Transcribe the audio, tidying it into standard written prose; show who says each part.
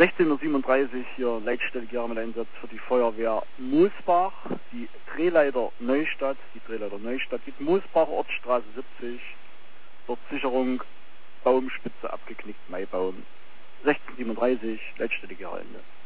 Speaker 1: 16:37 Uhr hier Leitstelle mit Einsatz für die Feuerwehr Moosbach, die Drehleiter Neustadt geht Moosbach, Ortsstraße 70, dort Sicherung, Baumspitze abgeknickt, Maibaum. 16:37 Leitstelle Ende.